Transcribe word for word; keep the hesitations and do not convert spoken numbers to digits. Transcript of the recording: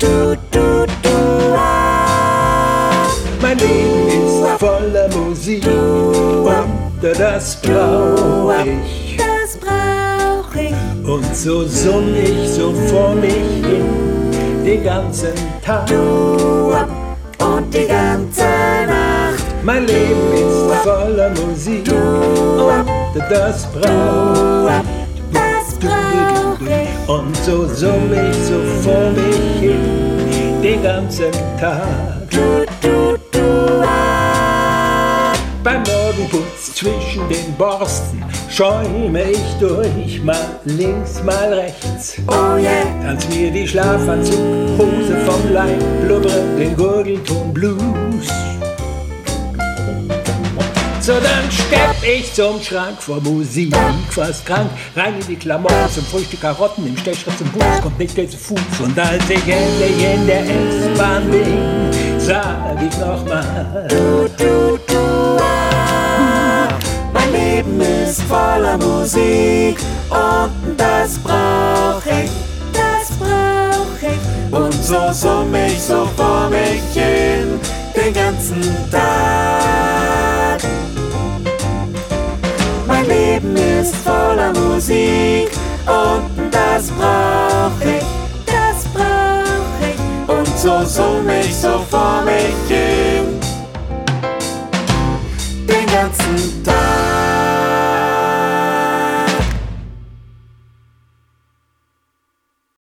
du, du, du, ah. Mein Leben ist voller Musik und das brauch ich. Das brauch ich. Und so summ ich so vor mich hin den ganzen Tag Und die ganze Nacht. Mein Leben ist voller Musik und das brauch Das brauch ich. Und so summ ich so vor mich hin den ganzen Tag. Du, du, du, ah. Beim Morgenputz zwischen den Borsten schäume ich durch, mal links, mal rechts. Oh yeah. Tanz mir die Schlafanzughose vom Leib, blubbere den Gurgelton Blues. So, dann stepp ich zum Schrank vor Musik, fast krank, rein in die Klamotten, zum Frühstück Karotten, im Stechschritt zum Bus, kommt nicht der zu Fuß. Und als ich endlich in der S-Bahn bin, sag ich nochmal, Du, du, du, ah. Mein Leben ist voller Musik und das brauch ich, das brauch ich. Und so summ ich so vor mich hin den ganzen Tag. Mein Leben ist voller Musik und das brauch ich, das brauch ich. Und so summ ich so vor mich hin den ganzen Tag.